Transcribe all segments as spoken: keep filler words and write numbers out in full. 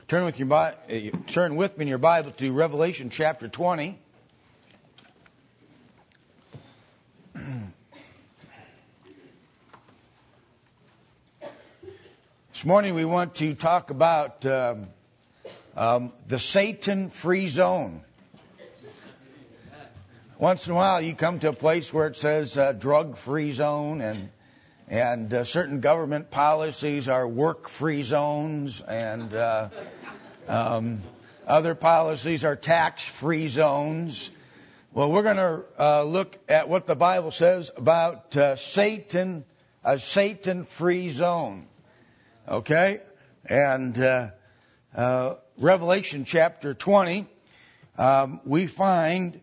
Turn with your Bi- uh, turn with me in your Bible to Revelation chapter twenty. This morning we want to talk about um, um, the Satan-free zone. Once in a while you come to a place where it says uh, drug-free zone, and and uh, certain government policies are work-free zones, and uh, um, other policies are tax-free zones. Well, we're going to uh, look at what the Bible says about uh, Satan, a Satan-free zone. Okay? And uh, uh, Revelation chapter twenty, um, we find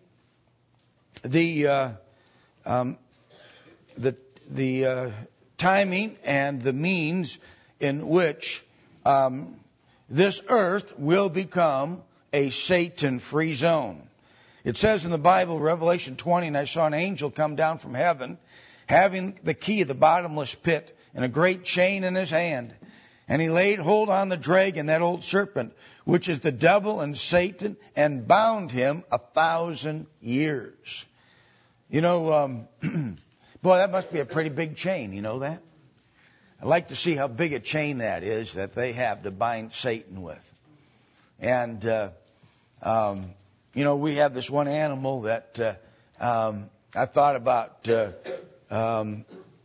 the uh, um, the the uh, timing and the means in which um, this earth will become a Satan-free zone. It says in the Bible, Revelation twenty, and I saw an angel come down from heaven, having the key of the bottomless pit and a great chain in his hand. And he laid hold on the dragon, that old serpent, which is the devil and Satan, and bound him a thousand years. You know, um, boy, that must be a pretty big chain. You know that? I'd like to see how big a chain that is that they have to bind Satan with. And, uh, um, you know, we have this one animal that uh, um, I thought about uh, um,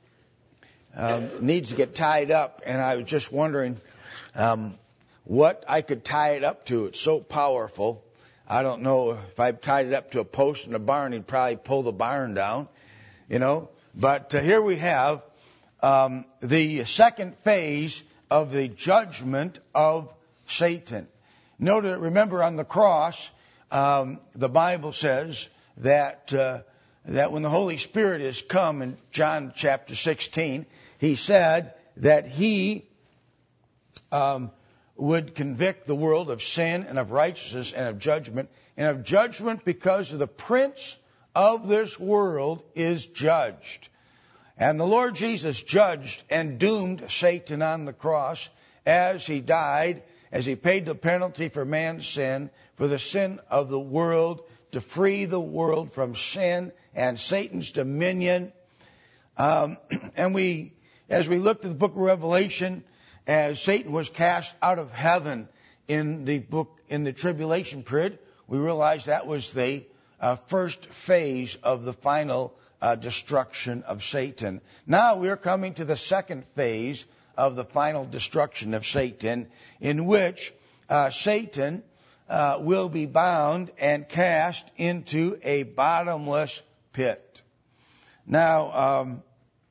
um, needs to get tied up, and I was just wondering um, what I could tie it up to. It's so powerful. I don't know if I tied it up to a post in a barn, he'd probably pull the barn down, you know. But uh, here we have um, the second phase of the judgment of Satan. Note, remember on the cross, um, the Bible says that uh, that when the Holy Spirit is come in John chapter sixteen, he said that he um, would convict the world of sin and of righteousness and of judgment, and of judgment because of the prince of this world is judged. And the Lord Jesus judged and doomed Satan on the cross as he died, as he paid the penalty for man's sin, for the sin of the world, to free the world from sin and Satan's dominion. Um, and we, as we looked at the book of Revelation, as Satan was cast out of heaven in the book, in the tribulation period, we realized that was the uh, first phase of the final uh, destruction of Satan. Now we're coming to the second phase of the final destruction of Satan, in which uh, Satan uh, will be bound and cast into a bottomless pit. Now, um,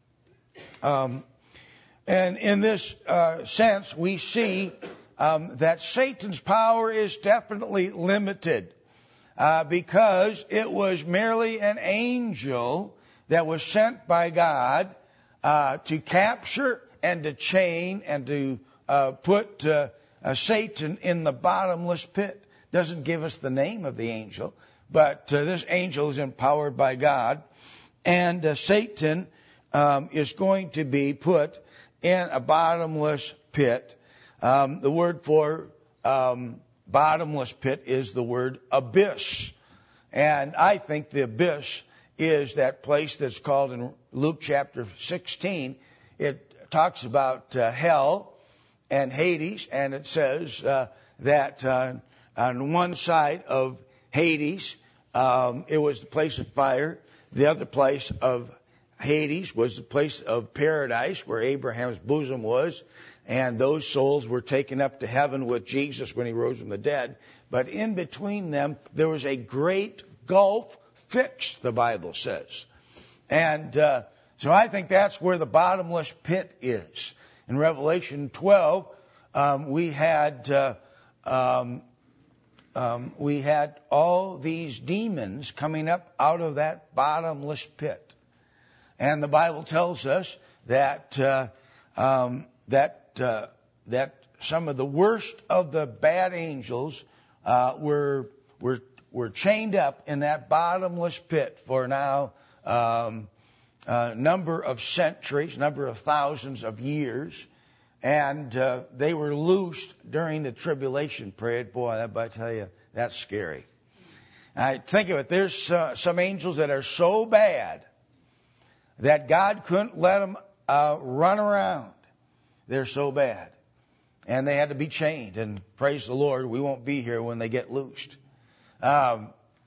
um, and in this uh, sense, we see um, that Satan's power is definitely limited uh, because it was merely an angel that was sent by God uh, to capture and to chain and to uh, put uh, uh, Satan in the bottomless pit. Doesn't give us the name of the angel, but uh, this angel is empowered by God, and uh, Satan um, is going to be put in a bottomless pit. Um, the word for um, bottomless pit is the word abyss, and I think the abyss is that place that's called in Luke chapter sixteen. It talks about uh, hell and Hades, and it says uh, that uh, on one side of Hades, um, it was the place of fire. The other place of Hades was the place of paradise where Abraham's bosom was, and those souls were taken up to heaven with Jesus when he rose from the dead. But in between them, there was a great gulf fixed, the Bible says. And uh, so I think that's where the bottomless pit is. In Revelation twelve, um, we had uh, um, um, we had all these demons coming up out of that bottomless pit, and the Bible tells us that uh, um, that uh, that some of the worst of the bad angels uh, were were were chained up in that bottomless pit for now. Um, a number of centuries, number of thousands of years. and uh, they were loosed during the tribulation period. Boy, that, I tell you, that's scary. I think of it. There's uh, some angels that are so bad that God couldn't let them uh, run around. They're so bad. And they had to be chained. And praise the Lord, we won't be here when they get loosed. Um,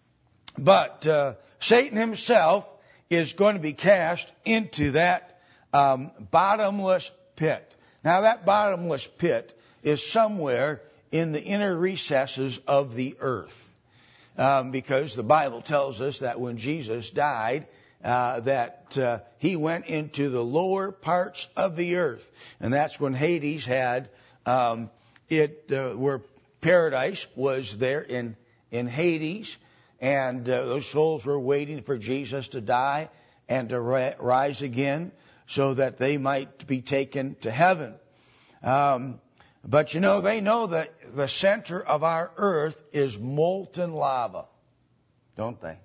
but uh, Satan himself is going to be cast into that um, bottomless pit. Now, that bottomless pit is somewhere in the inner recesses of the earth. Um, because the Bible tells us that when Jesus died, uh, that uh, he went into the lower parts of the earth. And that's when Hades had um, it, uh, where paradise was there in, in Hades. And uh, those souls were waiting for Jesus to die and to ri- rise again so that they might be taken to heaven. Um, but you know, they know that the center of our earth is molten lava, don't they?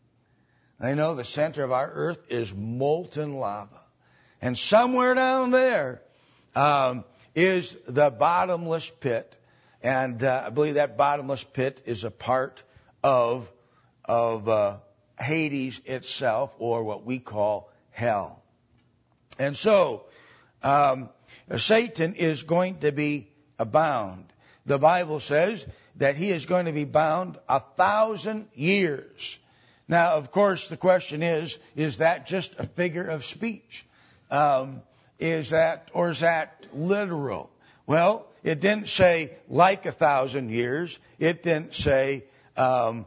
They know the center of our earth is molten lava. And somewhere down there um, is the bottomless pit. And uh, I believe that bottomless pit is a part of, of uh, Hades itself, or what we call hell. And so um, Satan is going to be bound. The Bible says that he is going to be bound a thousand years. Now, of course, the question is, is that just a figure of speech? Um, is that, or is that literal? Well, it didn't say like a thousand years. It didn't say um,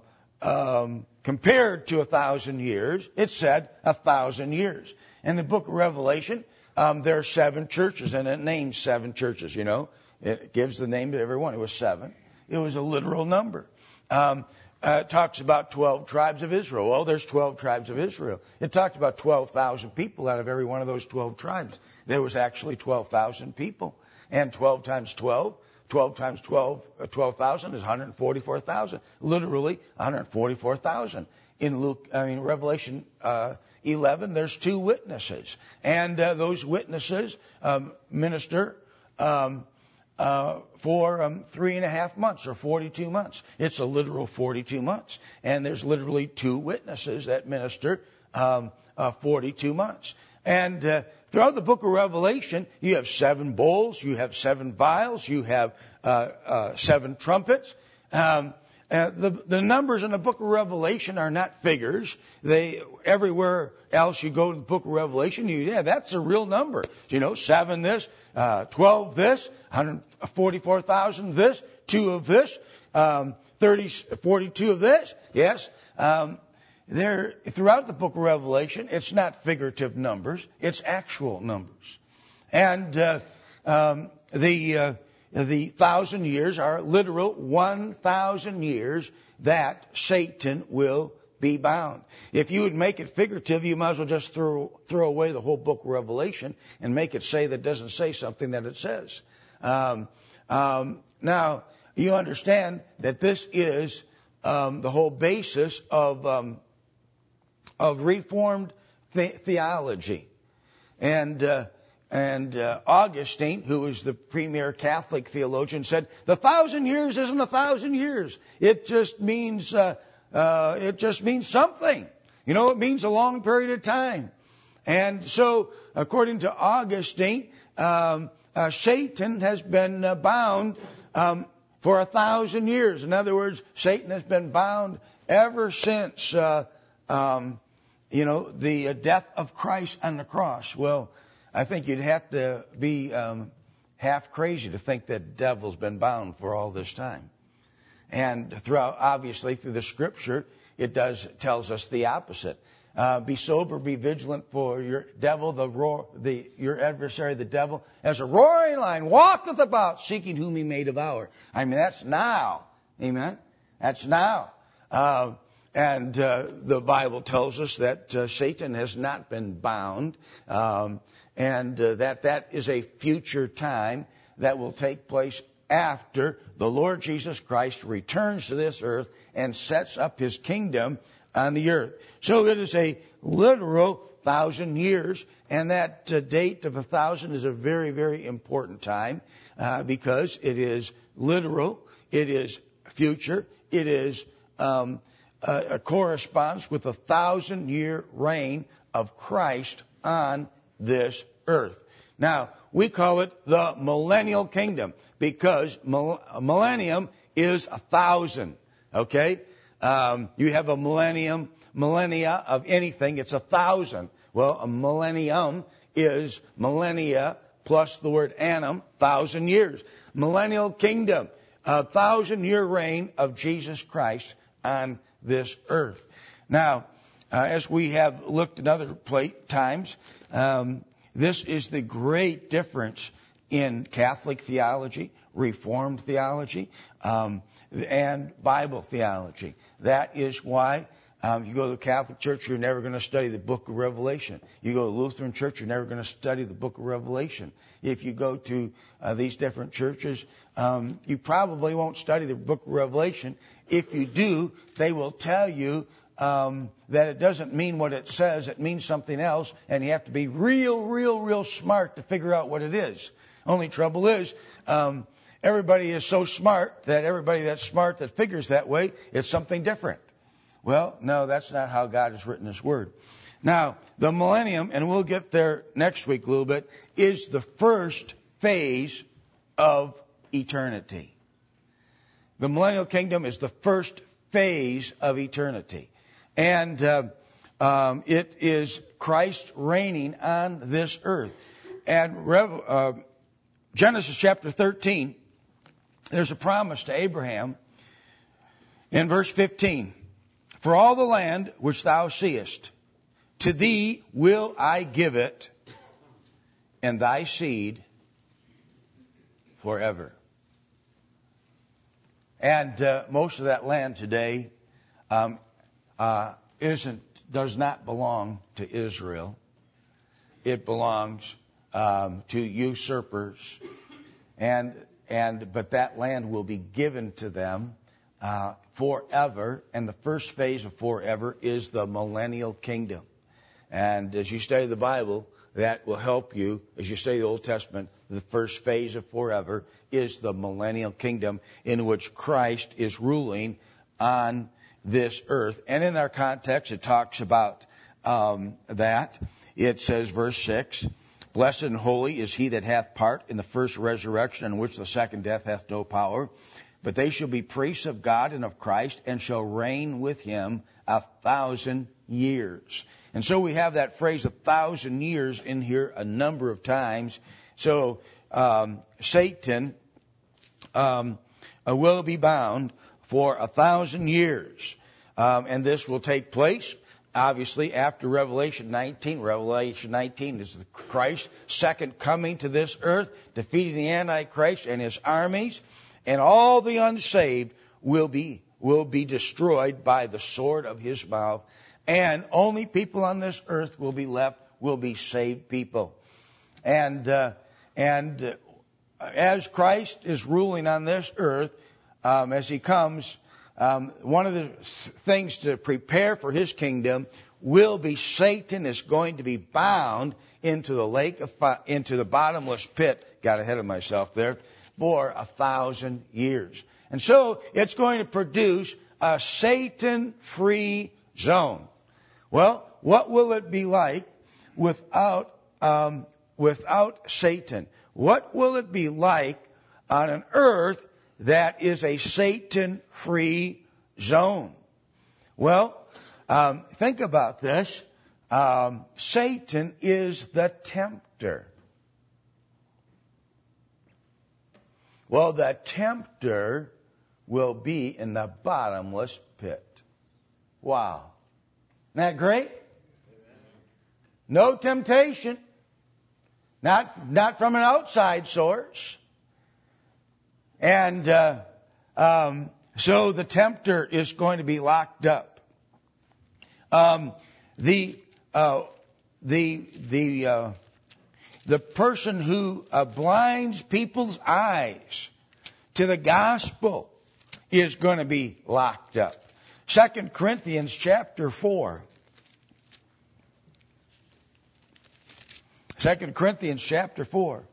um, compared to a thousand years. It said a thousand years. In the book of Revelation, um, there are seven churches, and it names seven churches, you know. It gives the name to every one. It was seven. It was a literal number. Um, uh, it talks about twelve tribes of Israel. Well, there's twelve tribes of Israel. It talked about twelve thousand people out of every one of those twelve tribes. There was actually twelve thousand people. And twelve times twelve, twelve times twelve, uh, twelve thousand is one hundred forty-four thousand. Literally one hundred forty-four thousand. In Luke, I mean, Revelation uh, eleven, there's two witnesses. And uh, those witnesses um, minister um Uh, for um, three and a half months or forty-two months. It's a literal forty-two months. And there's literally two witnesses that minister um, uh, forty-two months. And uh, throughout the book of Revelation, you have seven bowls, you have seven vials, you have uh, uh, seven trumpets. Um, uh, the, the numbers in the book of Revelation are not figures. They everywhere else you go to the book of Revelation, you yeah, that's a real number. You know, seven this, uh, twelve this, one hundred forty-four thousand this, two of this, um, thirty, forty-two of this. Yes, um, there throughout the book of Revelation, it's not figurative numbers; it's actual numbers, and uh, um, the. Uh, The thousand years are literal one thousand years that Satan will be bound. If you would make it figurative, you might as well just throw throw away the whole book of Revelation and make it say that doesn't say something that it says. Um, um, now, you understand that this is um, the whole basis of um, of Reformed the- theology. And uh, And uh, Augustine, who was the premier Catholic theologian, said, the thousand years isn't a thousand years. It just means, uh, uh, it just means something. You know, it means a long period of time. And so, according to Augustine, um, uh, Satan has been uh, bound um, for a thousand years. In other words, Satan has been bound ever since, uh, um, you know, the uh, death of Christ on the cross. Well, I think you'd have to be um, half crazy to think that the devil's been bound for all this time. And throughout, obviously, through the Scripture, it does tells us the opposite. Uh, be sober, be vigilant, for your devil, the roar, the your adversary, the devil, as a roaring lion, walketh about, seeking whom he may devour. I mean, that's now. Amen. That's now. Uh, and uh, the Bible tells us that uh, Satan has not been bound. Um, And uh, that that is a future time that will take place after the Lord Jesus Christ returns to this earth and sets up his kingdom on the earth. So it is a literal thousand years, and that uh, date of a thousand is a very, very important time uh, because it is literal, it is future, it is um, uh, corresponds with a thousand year reign of Christ on this earth. Now, we call it the millennial kingdom because millennium is a thousand, okay? Um, you have a millennium, millennia of anything, it's a thousand. Well, a millennium is millennia plus the word annum, thousand years. Millennial kingdom, a thousand year reign of Jesus Christ on this earth. Now, uh, as we have looked at other plate times, um, this is the great difference in Catholic theology, Reformed theology, um, and Bible theology. That is why um, you go to the Catholic Church, you're never going to study the book of Revelation. You go to the Lutheran Church, you're never going to study the book of Revelation. If you go to uh, these different churches, um, you probably won't study the book of Revelation. If you do, they will tell you um, that it doesn't mean what it says, it means something else, and you have to be real, real, real smart to figure out what it is. Only trouble is, um, everybody is so smart that everybody that's smart that figures that way, it's something different. Well, no, that's not how God has written His Word. Now, the millennium, and we'll get there next week a little bit, is the first phase of eternity. The millennial kingdom is the first phase of eternity. And uh, um, it is Christ reigning on this earth. And Rev- uh, Genesis chapter thirteen, there's a promise to Abraham in verse fifteen. For all the land which thou seest, to thee will I give it, and thy seed forever. And uh, most of that land today um, uh, isn't, does not belong to Israel. It belongs um, to usurpers, and and but that land will be given to them uh, forever. And the first phase of forever is the millennial kingdom. And as you study the Bible, that will help you as you study the Old Testament. The first phase of forever is the millennial kingdom in which Christ is ruling on this earth. And in our context, it talks about um, that. It says, verse six, blessed and holy is he that hath part in the first resurrection, in which the second death hath no power. But they shall be priests of God and of Christ, and shall reign with him a thousand years. And so we have that phrase, a thousand years, in here a number of times. So um, Satan um, uh, will be bound for a thousand years. Um, and this will take place, obviously, after Revelation nineteen. Revelation nineteen is the Christ's second coming to this earth, defeating the Antichrist and his armies. And all the unsaved will be will be destroyed by the sword of his mouth. And only people on this earth will be left, will be saved people. And uh, and uh, as Christ is ruling on this earth, um, as he comes, um, one of the things to prepare for his kingdom will be Satan is going to be bound into the lake of fi- into the bottomless pit. Got ahead of myself there. For a thousand years. And so it's going to produce a Satan-free zone. Well, what will it be like without um, without Satan? What will it be like on an earth that is a Satan-free zone? Well, um, think about this. Um, Satan is the tempter. Well, the tempter will be in the bottomless pit. Wow. Isn't that great? No temptation. Not, not from an outside source. And uh, um, so the tempter is going to be locked up. Um, the uh, the the uh, the person who uh, blinds people's eyes to the gospel is going to be locked up. Second Corinthians chapter four. Second Corinthians chapter four.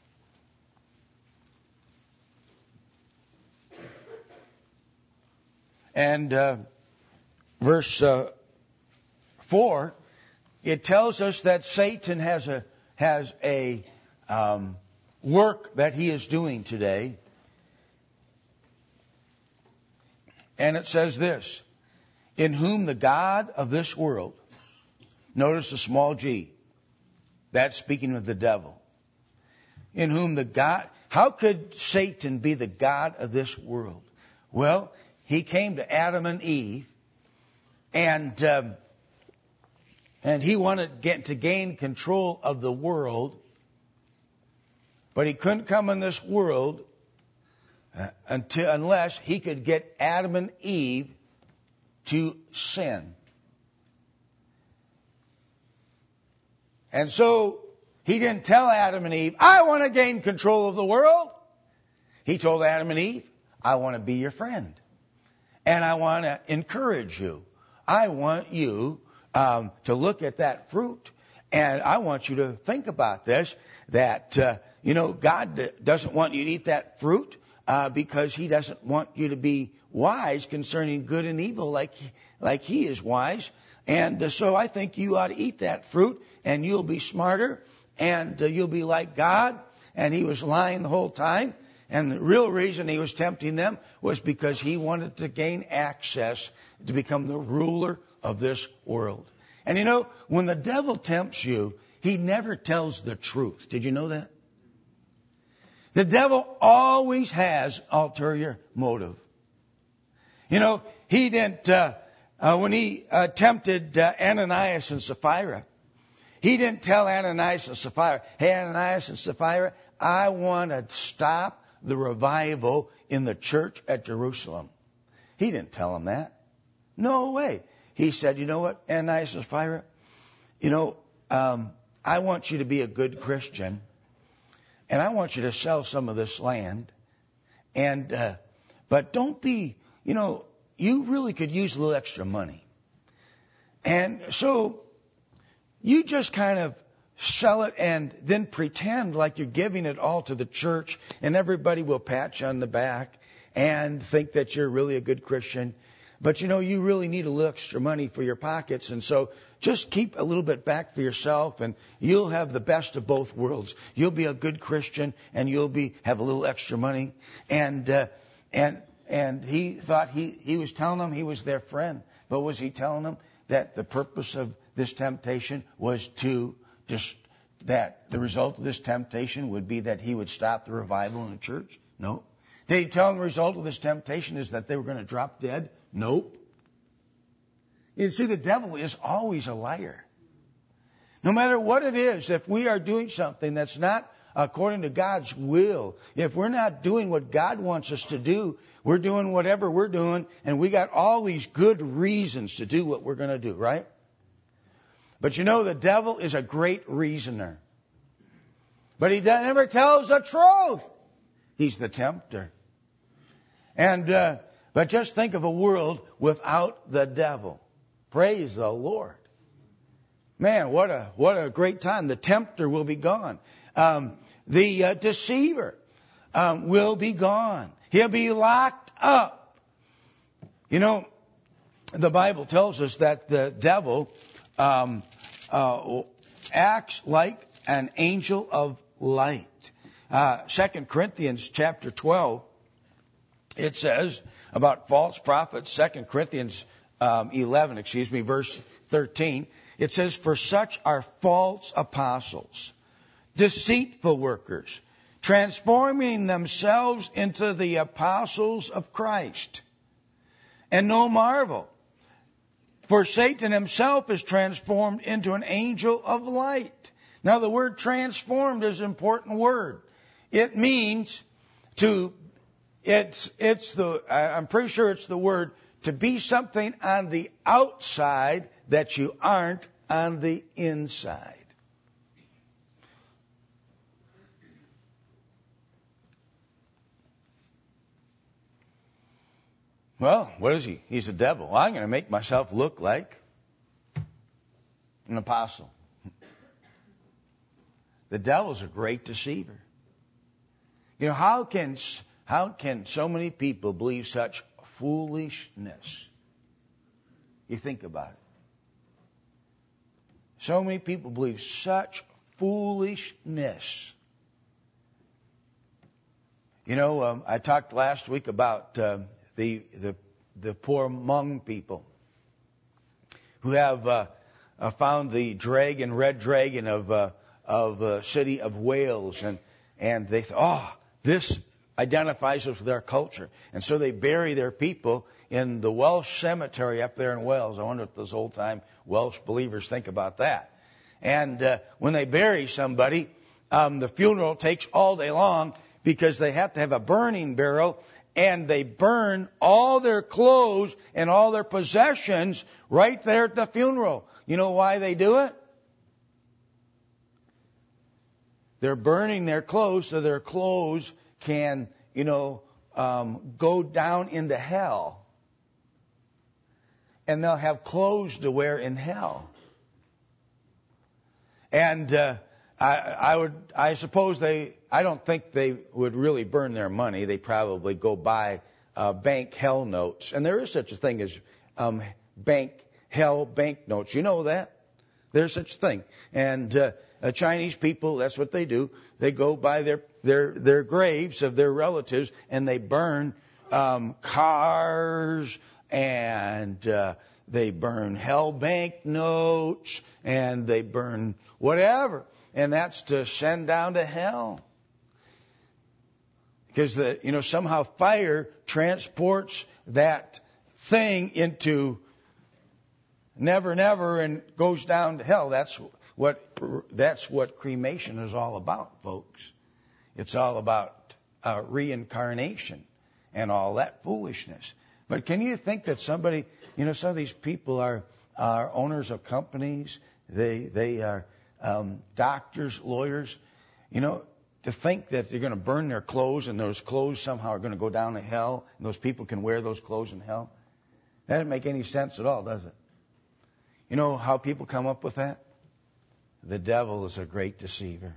And uh, verse uh, four, it tells us that Satan has a has a um, work that he is doing today. And it says this, in whom the God of this world, notice the small g, that's speaking of the devil. In whom the God, how could Satan be the God of this world? Well, he came to Adam and Eve, and um, and he wanted get, to gain control of the world, but he couldn't come in this world uh, until unless he could get Adam and Eve to sin. And so he didn't tell Adam and Eve, I want to gain control of the world. He told Adam and Eve, I want to be your friend. And I want to encourage you. I want you um, to look at that fruit. And I want you to think about this, that, uh, you know, God doesn't want you to eat that fruit uh, because he doesn't want you to be wise concerning good and evil like, like he is wise. And uh, so I think you ought to eat that fruit and you'll be smarter and uh, you'll be like God. And he was lying the whole time. And the real reason he was tempting them was because he wanted to gain access to become the ruler of this world. And you know, when the devil tempts you, he never tells the truth. Did you know that? The devil always has ulterior motive. You know, he didn't, uh, uh, when he uh, tempted uh, Ananias and Sapphira, he didn't tell Ananias and Sapphira, hey, Ananias and Sapphira, I want to stop the revival in the church at Jerusalem. He didn't tell them that. No way. He said, you know what, Ananias and Sapphira, you know, um, I want you to be a good Christian, and I want you to sell some of this land, and uh, but don't be, you know, you really could use a little extra money. And so you just kind of sell it and then pretend like you're giving it all to the church, and everybody will pat you on the back and think that you're really a good Christian. But you know, you really need a little extra money for your pockets, and so just keep a little bit back for yourself, and you'll have the best of both worlds. You'll be a good Christian, and you'll be have a little extra money. And uh, and and he thought he he was telling them he was their friend, but was he telling them that the purpose of this temptation was to just that the result of this temptation would be that he would stop the revival in the church? No. Did he tell them the result of this temptation is that they were going to drop dead? Nope. You see, the devil is always a liar. No matter what it is, if we are doing something that's not according to God's will, if we're not doing what God wants us to do, we're doing whatever we're doing, and we got all these good reasons to do what we're going to do, right? But you know, the devil is a great reasoner. But he never tells the truth. He's the tempter. And, uh, but just think of a world without the devil. Praise the Lord. Man, what a, what a great time. The tempter will be gone. Um, the uh, deceiver um, will be gone. He'll be locked up. You know, the Bible tells us that the devil um, uh, acts like an angel of light. Uh, Second Corinthians chapter twelve, it says about false prophets. Second Corinthians um, eleven, excuse me, verse thirteen. It says, "For such are false apostles, deceitful workers, transforming themselves into the apostles of Christ. And no marvel, for Satan himself is transformed into an angel of light." Now, the word transformed is an important word. It means to, it's, it's the, I'm pretty sure it's the word to be something on the outside that you aren't on the inside. Well, what is he? He's the devil. Well, I'm going to make myself look like an apostle. The devil's a great deceiver. You know, how can how can so many people believe such foolishness? You think about it. So many people believe such foolishness. You know, um, I talked last week about uh, the the the poor Hmong people who have uh, uh, found the dragon, red dragon of uh, of uh, city of Wales, and and they thought, oh, this identifies us with our culture, and so they bury their people in the Welsh cemetery up there in Wales. I wonder what those old time Welsh believers think about that. And uh, when they bury somebody, um, the funeral takes all day long because they have to have a burning barrel, and they burn all their clothes and all their possessions right there at the funeral. You know why they do it? They're burning their clothes so their clothes can, you know, um, go down into hell. And they'll have clothes to wear in hell. And uh, I, I would, I suppose they, I don't think they would really burn their money. They probably go buy uh, bank hell notes. And there is such a thing as um, bank hell bank notes. You know that? There's such a thing. And uh, uh, Chinese people, that's what they do. They go by their their their graves of their relatives, and they burn um, cars, and uh, they burn hell bank notes, and they burn whatever. And that's to send down to hell. Because the you know somehow fire transports that thing into never, never, and goes down to hell. That's what that's what cremation is all about, folks. It's all about uh, reincarnation and all that foolishness. But can you think that somebody, you know, some of these people are are owners of companies. They they are um, doctors, lawyers. You know, to think that they're going to burn their clothes and those clothes somehow are going to go down to hell, and those people can wear those clothes in hell. That doesn't make any sense at all, does it? You know how people come up with that? The devil is a great deceiver.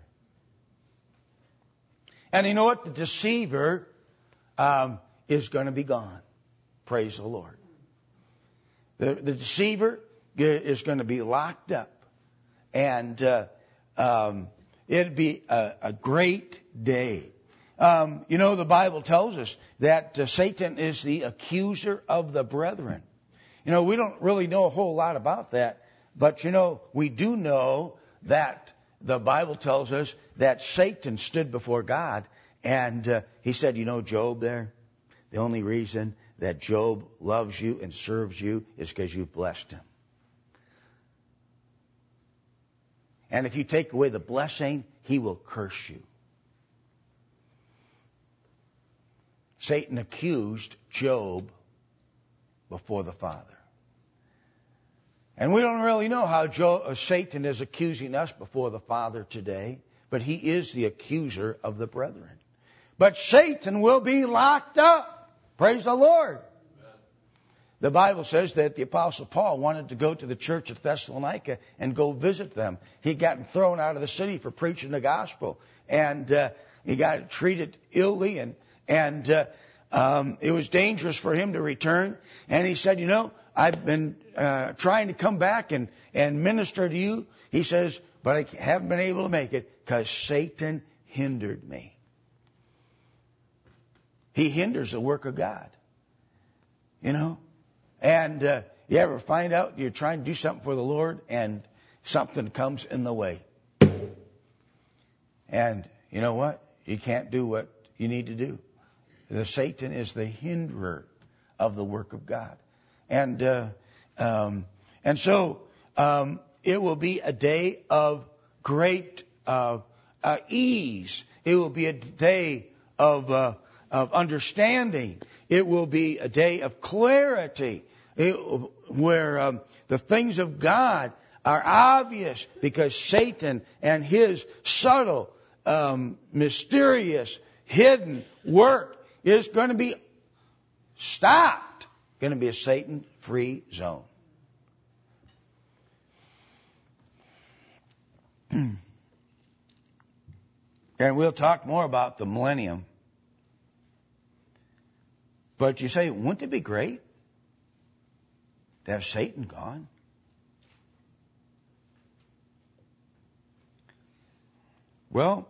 And you know what? The deceiver um, is going to be gone. Praise the Lord. The, the deceiver is going to be locked up. And uh, um, it'd be a, a great day. Um, you know, the Bible tells us that uh, Satan is the accuser of the brethren. You know, we don't really know a whole lot about that. But, you know, we do know that the Bible tells us that Satan stood before God, and uh, he said, you know, Job there, the only reason that Job loves you and serves you is because you've blessed him. And if you take away the blessing, he will curse you. Satan accused Job before the Father. And we don't really know how Joe, uh, Satan is accusing us before the Father today, but he is the accuser of the brethren. But Satan will be locked up. Praise the Lord. Amen. The Bible says that the Apostle Paul wanted to go to the church at Thessalonica and go visit them. He got thrown out of the city for preaching the gospel, and uh, he got treated illy, and and uh, um, it was dangerous for him to return. And he said, you know, I've been uh, trying to come back and, and minister to you. He says, but I haven't been able to make it because Satan hindered me. He hinders the work of God. You know? And uh, you ever find out you're trying to do something for the Lord and something comes in the way. And you know what? You can't do what you need to do. The Satan is the hinderer of the work of God. And uh, um, and so um, it will be a day of great uh, uh, ease. It will be a day of uh, of understanding. It will be a day of clarity, it, where um, the things of God are obvious because Satan and his subtle, um, mysterious, hidden work is going to be stopped. going to be a Satan-free zone. And we'll talk more about the millennium. But you say, wouldn't it be great to have Satan gone? Well,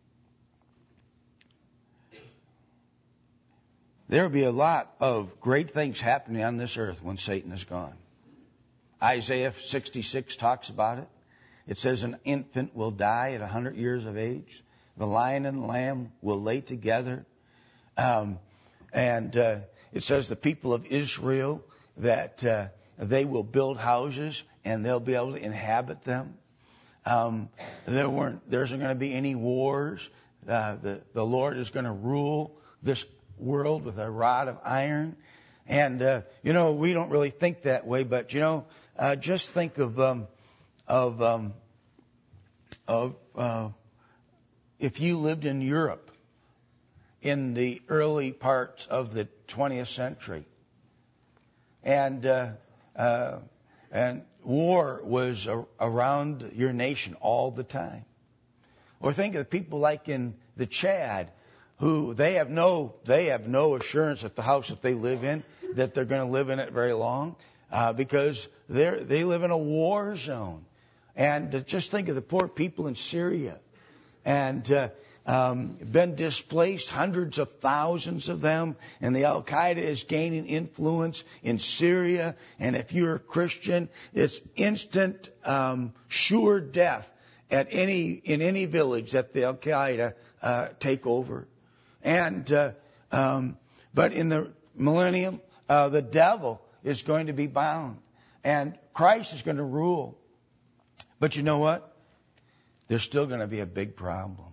there will be a lot of great things happening on this earth when Satan is gone. Isaiah sixty-six talks about it. It says an infant will die at one hundred years of age. The lion and the lamb will lay together. Um, and uh, it says the people of Israel, that uh, they will build houses and they'll be able to inhabit them. Um, there weren't, there isn't going to be any wars. Uh, the, the Lord is going to rule this world with a rod of iron. And, uh, you know, we don't really think that way, but, you know, uh, just think of, um, of, um, of, uh, if you lived in Europe in the early parts of the twentieth century, and, uh, uh, and war was a, around your nation all the time. Or think of people like in the Chad, who they have no they have no assurance at the house that they live in that they're going to live in it very long, uh, because they they live in a war zone. And uh, just think of the poor people in Syria, and uh, um, been displaced, hundreds of thousands of them, and the Al Qaeda is gaining influence in Syria. And if you're a Christian, it's instant, um, sure death at any in any village that the Al Qaeda uh, take over. And uh, um, but in the millennium, uh, the devil is going to be bound, and Christ is going to rule. But you know what? There's still going to be a big problem.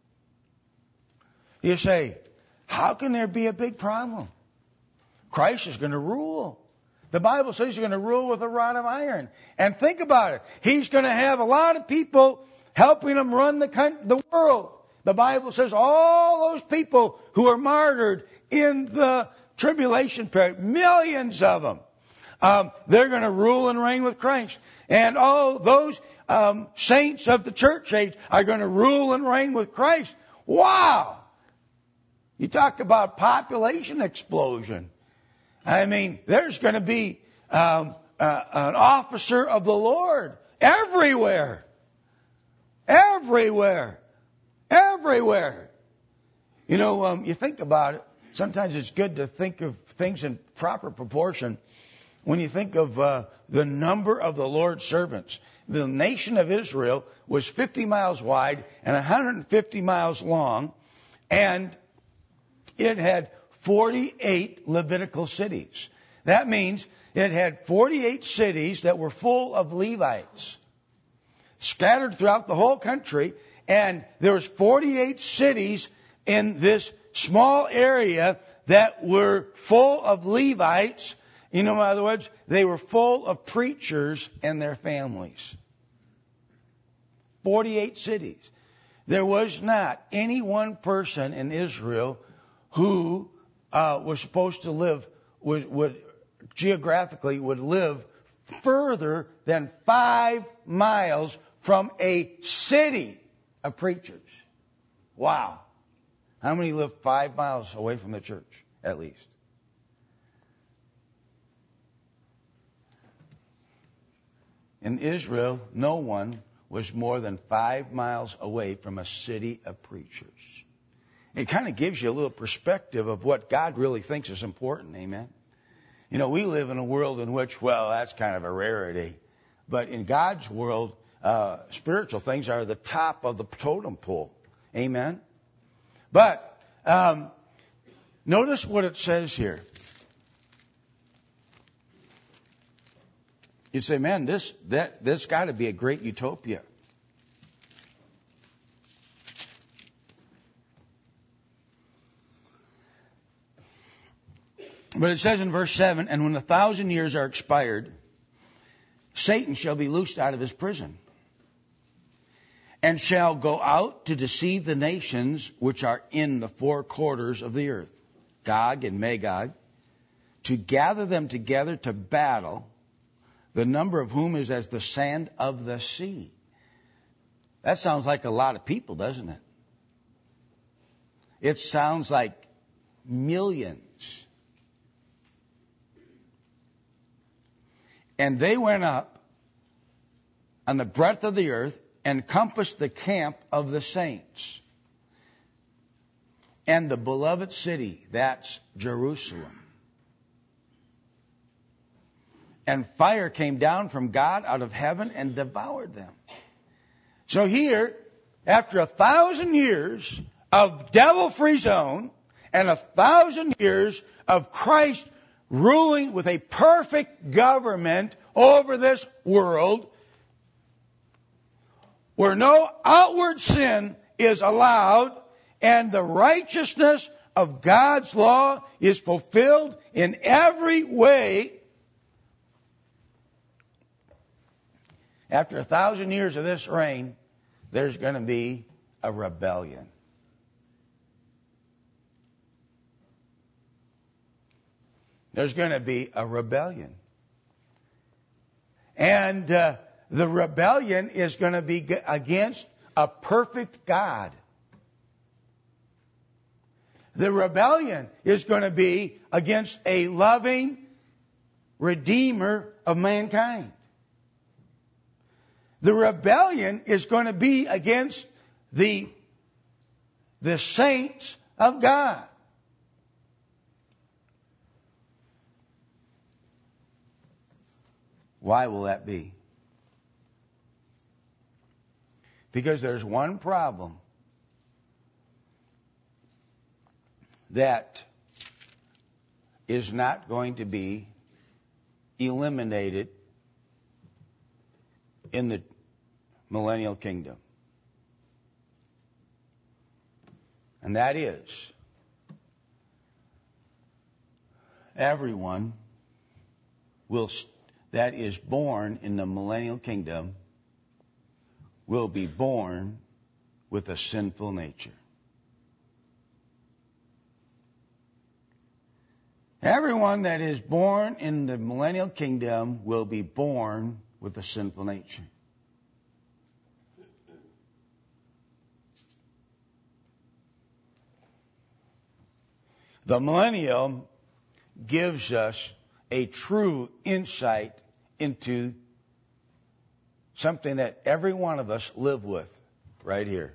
You say, how can there be a big problem? Christ is going to rule. The Bible says he's going to rule with a rod of iron. And think about it. He's going to have a lot of people helping him run the country, the world. The Bible says all those people who are martyred in the tribulation period, millions of them, um, they're going to rule and reign with Christ. And all those um, saints of the church age are going to rule and reign with Christ. Wow! You talk about population explosion. I mean, there's going to be um, uh, an officer of the Lord everywhere. Everywhere. Everywhere. You know, um, you think about it. Sometimes it's good to think of things in proper proportion. When you think of uh, the number of the Lord's servants, the nation of Israel was fifty miles wide and one hundred fifty miles long, and it had forty-eight Levitical cities. That means it had forty-eight cities that were full of Levites, scattered throughout the whole country, and there was forty-eight cities in this small area that were full of Levites. You know, in other words, they were full of preachers and their families. forty-eight cities. There was not any one person in Israel who uh, was supposed to live, would, would geographically would live further than five miles from a city of preachers. Wow. How many live five miles away from the church, at least? In Israel, no one was more than five miles away from a city of preachers. It kind of gives you a little perspective of what God really thinks is important, amen? You know, we live in a world in which, well, that's kind of a rarity. But in God's world, uh, spiritual things are the top of the totem pole, amen? But um, notice what it says here. You say, man, this that this got to be a great utopia. But it says in verse seven, and when the thousand years are expired, Satan shall be loosed out of his prison, and shall go out to deceive the nations which are in the four quarters of the earth, Gog and Magog, to gather them together to battle, the number of whom is as the sand of the sea. That sounds like a lot of people, doesn't it? It sounds like millions. And they went up on the breadth of the earth and compassed the camp of the saints and the beloved city, that's Jerusalem. And fire came down from God out of heaven and devoured them. So here, after a thousand years of devil-free zone and a thousand years of Christ ruling with a perfect government over this world, where no outward sin is allowed and the righteousness of God's law is fulfilled in every way, after a thousand years of this reign, there's going to be a rebellion. There's going to be a rebellion. And uh, the rebellion is going to be against a perfect God. The rebellion is going to be against a loving Redeemer of mankind. The rebellion is going to be against the, the saints of God. Why will that be? Because there's one problem that is not going to be eliminated in the millennial kingdom. And that is, everyone will, that is born in the millennial kingdom will be born with a sinful nature. Everyone that is born in the millennial kingdom will be born with a sinful nature. The millennium gives us a true insight into something that every one of us live with right here.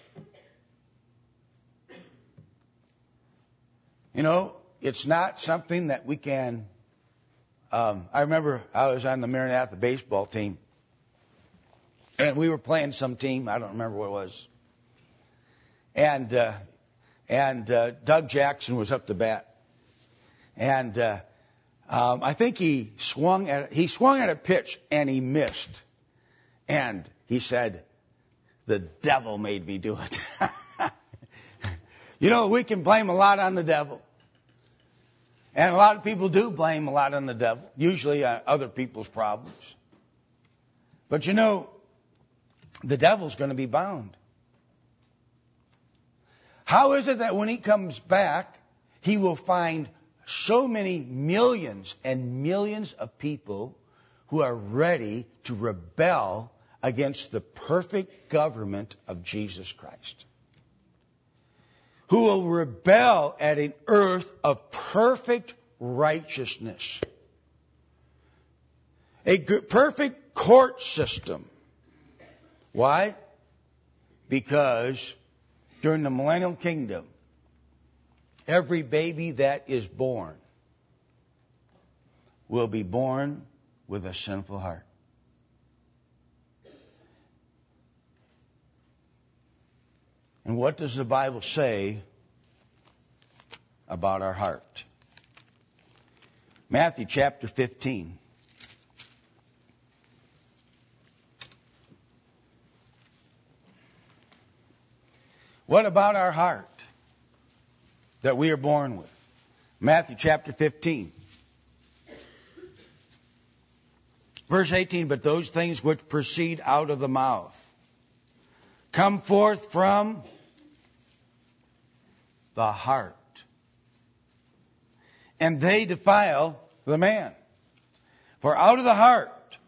You know, it's not something that we can... Um, I remember I was on the Maranatha baseball team, and we were playing some team. I don't remember what it was. And uh, and uh, Doug Jackson was up to bat, and uh, um, I think he swung at he swung at a pitch and he missed, and he said, "The devil made me do it." You know, we can blame a lot on the devil. And a lot of people do blame a lot on the devil, usually on other people's problems. But you know, the devil's going to be bound. How is it that when he comes back, he will find so many millions and millions of people who are ready to rebel against the perfect government of Jesus Christ? Who will rebel at an earth of perfect righteousness. A good, perfect court system. Why? Because during the millennial kingdom, every baby that is born will be born with a sinful heart. And what does the Bible say about our heart? Matthew chapter fifteen. What about our heart that we are born with? Matthew chapter fifteen. Verse eighteen, but those things which proceed out of the mouth come forth from the heart, and they defile the man. For out of the heart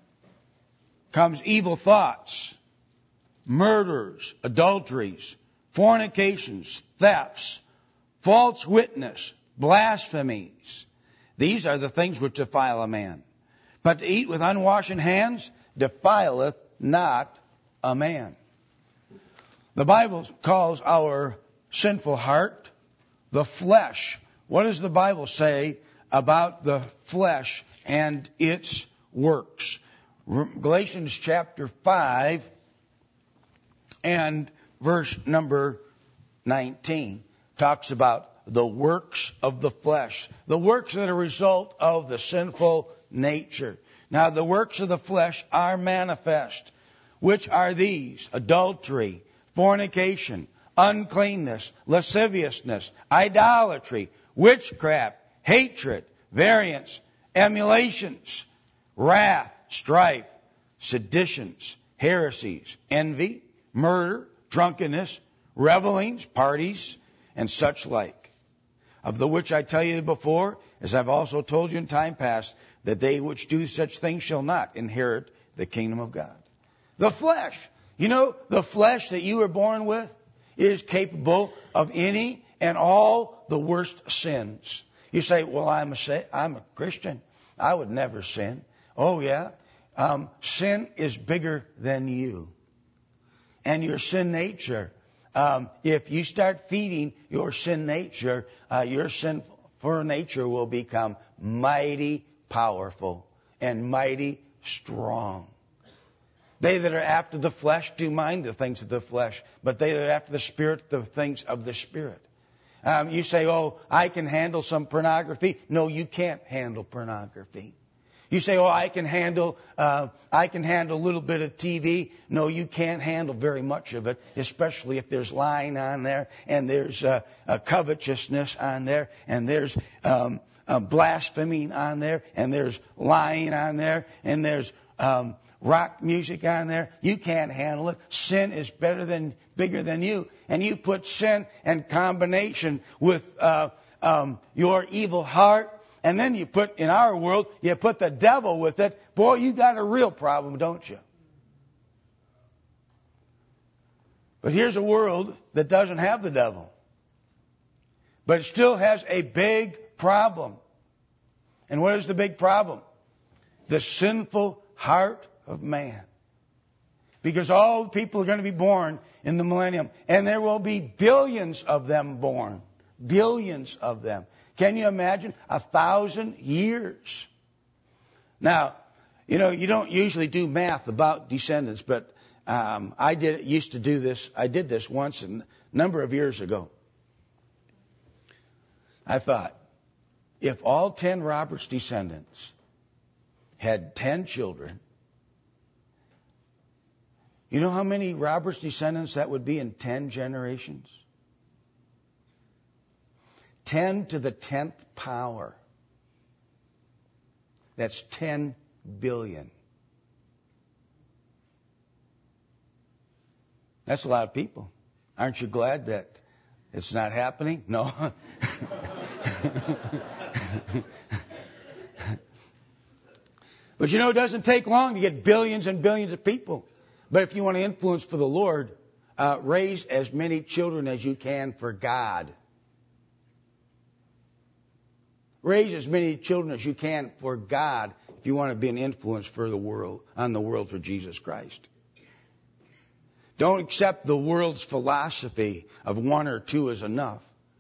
comes evil thoughts, murders, adulteries, fornications, thefts, false witness, blasphemies. These are the things which defile a man. But to eat with unwashen hands defileth not a man. The Bible calls our sinful heart the flesh. What does the Bible say about the flesh and its works? Galatians chapter five and verse number nineteen talks about the works of the flesh. The works that are a result of the sinful nature. Now the works of the flesh are manifest. Which are these? Adultery, fornication, uncleanness, lasciviousness, idolatry, witchcraft, hatred, variance, emulations, wrath, strife, seditions, heresies, envy, murder, drunkenness, revelings, parties, and such like. Of the which I tell you before, as I've also told you in time past, that they which do such things shall not inherit the kingdom of God. The flesh. You know, the flesh that you were born with is capable of any and all the worst sins. You say, well, I'm a, I'm a Christian. I would never sin. Oh, yeah. Um, sin is bigger than you. And your sin nature, um, if you start feeding your sin nature, uh, your sinful nature will become mighty powerful and mighty strong. They that are after the flesh do mind the things of the flesh, but they that are after the Spirit, the things of the Spirit. Um, you say, oh, I can handle some pornography. No, you can't handle pornography. You say, oh, I can handle, uh, I can handle a little bit of T V. No, you can't handle very much of it, especially if there's lying on there, and there's uh, uh, covetousness on there, and there's um, uh, blaspheming on there, and there's lying on there, and there's um, rock music on there. You can't handle it. Sin is better than, bigger than you. And you put sin in combination with uh, um, your evil heart. And then you put, in our world, you put the devil with it. Boy, you got a real problem, don't you? But here's a world that doesn't have the devil. But it still has a big problem. And what is the big problem? The sinful heart of man. Because all the people are going to be born in the millennium. And there will be billions of them born. Billions of them. Can you imagine? A thousand years. Now, you know, you don't usually do math about descendants, but um, I did used to do this. I did this once a number of years ago. I thought, if all ten Roberts descendants had ten children, you know how many Roberts descendants that would be in ten generations? ten to the tenth power. That's ten billion. That's a lot of people. Aren't you glad that it's not happening? No. But you know, it doesn't take long to get billions and billions of people. But if you want to influence for the Lord, uh, raise as many children as you can for God. Raise as many children as you can for God if you want to be an influence for the world, on the world for Jesus Christ. Don't accept the world's philosophy of one or two is enough.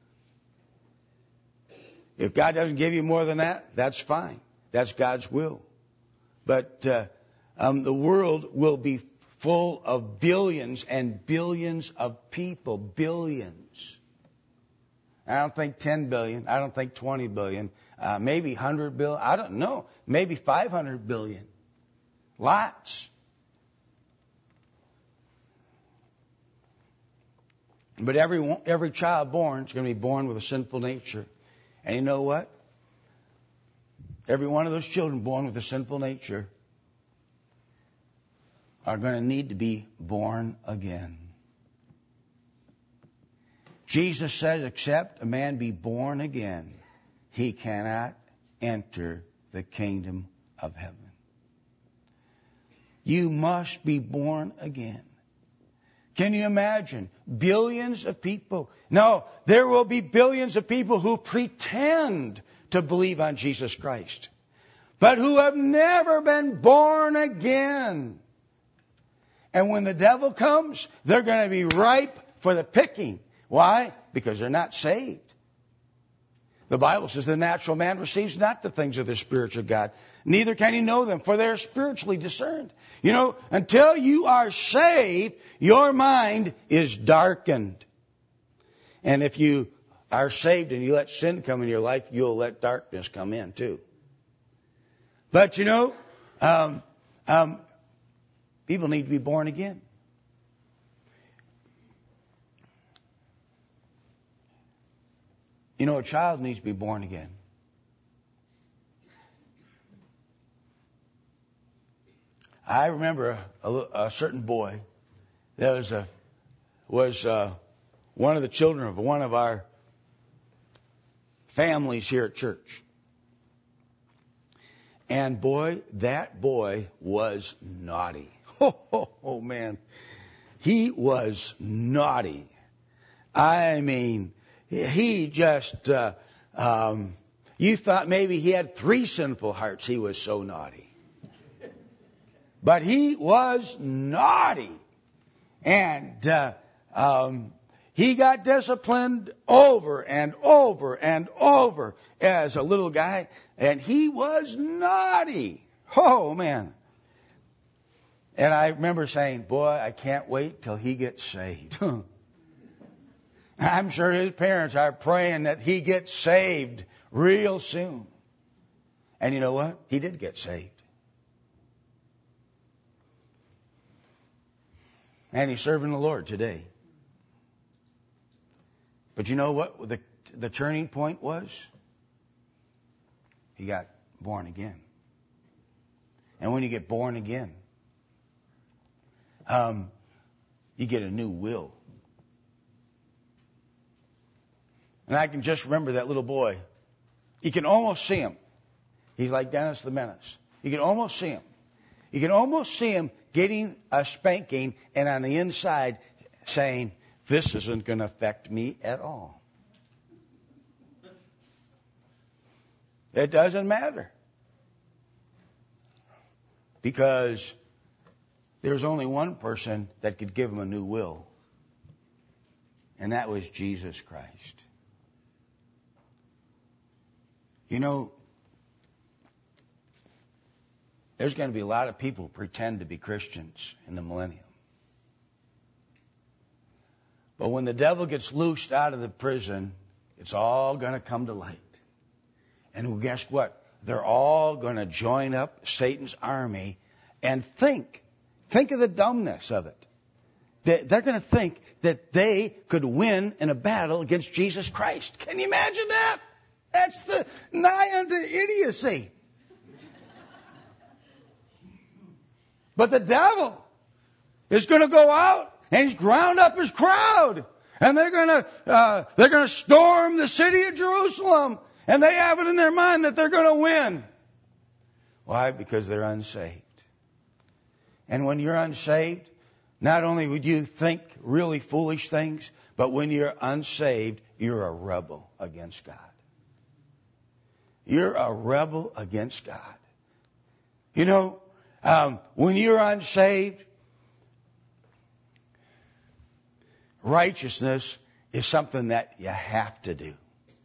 If God doesn't give you more than that, that's fine. That's God's will. But uh, um, the world will be full of billions and billions of people. Billions. I don't think ten billion. I don't think twenty billion. Uh, maybe one hundred billion. I don't know. Maybe five hundred billion. Lots. But every every child born is going to be born with a sinful nature. And you know what? Every one of those children born with a sinful nature are going to need to be born again. Jesus says, except a man be born again, he cannot enter the kingdom of heaven. You must be born again. Can you imagine? Billions of people. No, there will be billions of people who pretend to believe on Jesus Christ, but who have never been born again. And when the devil comes, they're going to be ripe for the picking. Why? Because they're not saved. The Bible says the natural man receives not the things of the spiritual God. Neither can he know them, for they are spiritually discerned. You know, until you are saved, your mind is darkened. And if you are saved and you let sin come in your life, you'll let darkness come in too. But you know, um, um, people need to be born again. You know, a child needs to be born again. I remember a, a certain boy that was a, was uh, one of the children of one of our families here at church. And boy, that boy was naughty. Oh, oh, oh man. He was naughty. I mean, he just, uh, um, you thought maybe he had three sinful hearts. He was so naughty. But he was naughty. And uh, um, he got disciplined over and over and over as a little guy. And he was naughty. Oh, man. And I remember saying, boy, I can't wait till he gets saved. I'm sure his parents are praying that he gets saved real soon. And you know what? He did get saved. And he's serving the Lord today. But you know what the, the turning point was? He got born again. And when you get born again, um, you get a new will. And I can just remember that little boy. You can almost see him. He's like Dennis the Menace. You can almost see him. You can almost see him getting a spanking and on the inside saying, this isn't going to affect me at all. It doesn't matter. Because there's only one person that could give him a new will. And that was Jesus Christ. You know, there's going to be a lot of people who pretend to be Christians in the millennium. But when the devil gets loosed out of the prison, it's all going to come to light. And guess what? They're all going to join up Satan's army and think. Think of the dumbness of it. They're going to think that they could win in a battle against Jesus Christ. Can you imagine that? That's the nigh unto idiocy. But the devil is going to go out and he's ground up his crowd. And they're going to, uh, they're going to storm the city of Jerusalem. And they have it in their mind that they're going to win. Why? Because they're unsaved. And when you're unsaved, not only would you think really foolish things, but when you're unsaved, you're a rebel against God. You're a rebel against God. You know, um, when you're unsaved, righteousness is something that you have to do.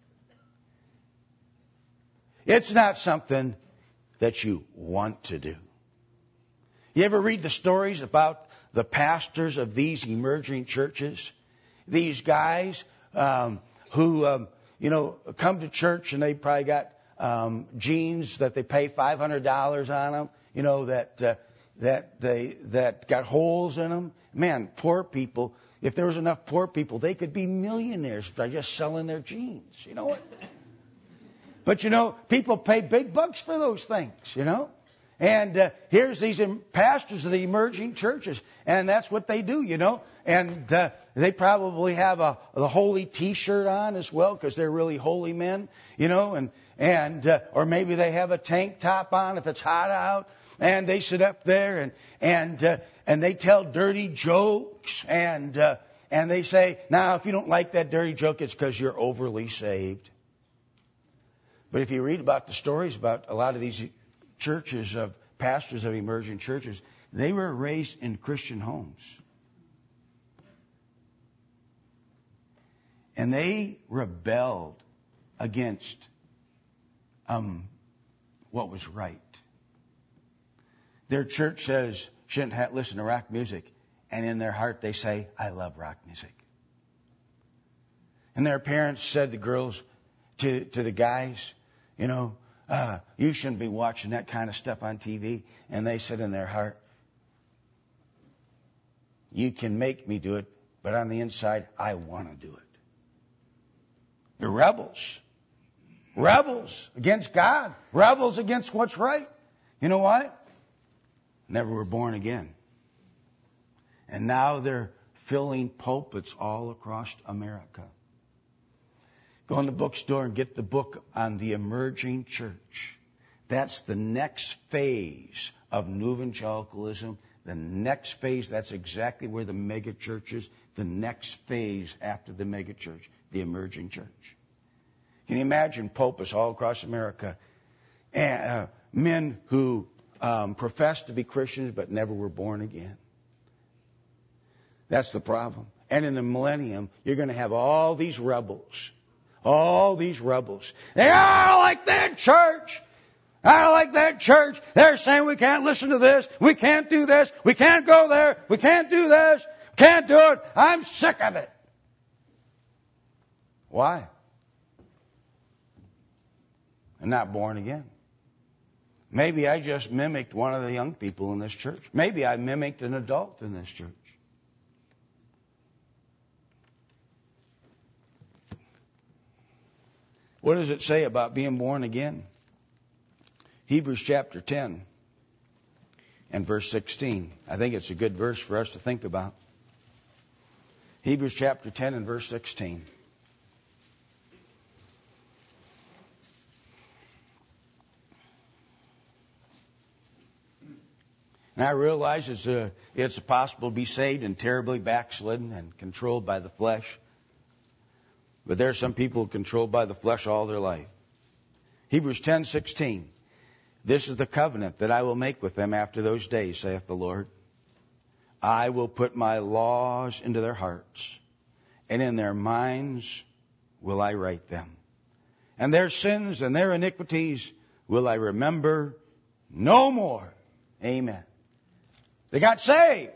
It's not something that you want to do. You ever read the stories about the pastors of these emerging churches? These guys um, who, um, you know, come to church and they probably got um, jeans that they pay five hundred dollars on them, you know, that uh, that they that got holes in them. Man, poor people. If there was enough poor people, they could be millionaires by just selling their jeans. You know what? But, you know, people pay big bucks for those things, you know. And uh, here's these em- pastors of the emerging churches, and that's what they do, you know. And uh, they probably have a the holy T-shirt on as well, because they're really holy men, you know. And and uh, or maybe they have a tank top on if it's hot out, and they sit up there and and uh, and they tell dirty jokes, and uh, and they say, now if you don't like that dirty joke, it's because you're overly saved. But if you read about the stories about a lot of these churches of pastors of emerging churches, they were raised in Christian homes. And they rebelled against um, what was right. Their church says, shouldn't have, listen to rock music. And in their heart they say, I love rock music. And their parents said to girls, to, to the guys, you know, Uh, you shouldn't be watching that kind of stuff on T V. And they said in their heart, you can make me do it, but on the inside, I want to do it. They're rebels. Rebels against God. Rebels against what's right. You know what? Never were born again. And now they're filling pulpits all across America. Go in the bookstore and get the book on the emerging church. That's the next phase of new evangelicalism. The next phase, that's exactly where the mega church is. The next phase after the mega church, the emerging church. Can you imagine pulpits all across America? And, uh, men who um, profess to be Christians but never were born again. That's the problem. And in the millennium, you're going to have all these rebels. All these rebels. They are like that church. I don't like that church. They're saying we can't listen to this. We can't do this. We can't go there. We can't do this. Can't do it. I'm sick of it. Why? I'm not born again. Maybe I just mimicked one of the young people in this church. Maybe I mimicked an adult in this church. What does it say about being born again? Hebrews chapter ten and verse sixteen. I think it's a good verse for us to think about. Hebrews chapter ten and verse sixteen. And I realize it's, a, it's possible to be saved and terribly backslidden and controlled by the flesh. But there are some people controlled by the flesh all their life. Hebrews ten sixteen. This is the covenant that I will make with them after those days, saith the Lord. I will put my laws into their hearts, and in their minds will I write them. And their sins and their iniquities will I remember no more. Amen. They got saved.